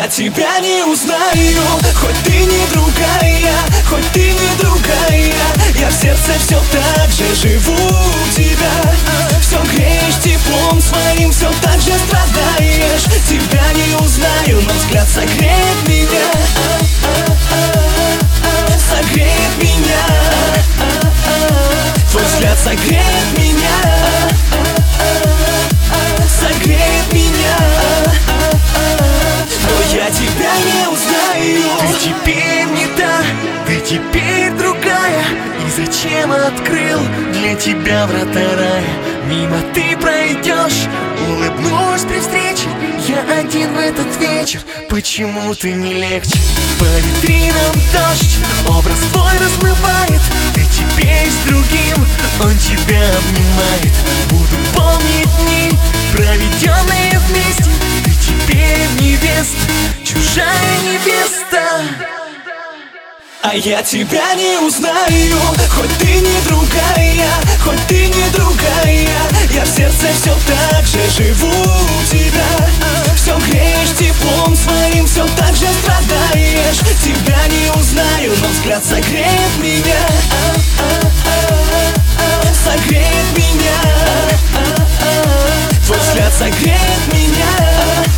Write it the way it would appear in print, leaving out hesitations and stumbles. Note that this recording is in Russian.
я тебя не узнаю. Хоть ты не другая, хоть ты не другая, я в сердце все так же живу у тебя. Все греешь теплом своим, все так же страдаешь. Тебя не узнаю, но взгляд согреет меня. Согреет меня. Твой взгляд согреет меня. Согреет меня. Но я тебя не узнаю. Ты теперь не та, ты теперь другая. И зачем открыл для тебя врата рая? Мимо ты пройдешь, улыбнусь при встрече. Я один в этот вечер, почему ты не легче? По витринам дождь, образ твой размывает. Ты теперь с другим, он тебя обнимает. Буду помнить дни, проведенные вместе. Ты теперь невеста, чужая невеста. А я тебя не узнаю. Хоть ты не другая, хоть ты не другая, я в сердце все так же живу у тебя. Все греешь теплом своим, все так же страдаешь. Тебя не узнаю, но взгляд согреет меня. Согреет меня. Твой взгляд согреет меня.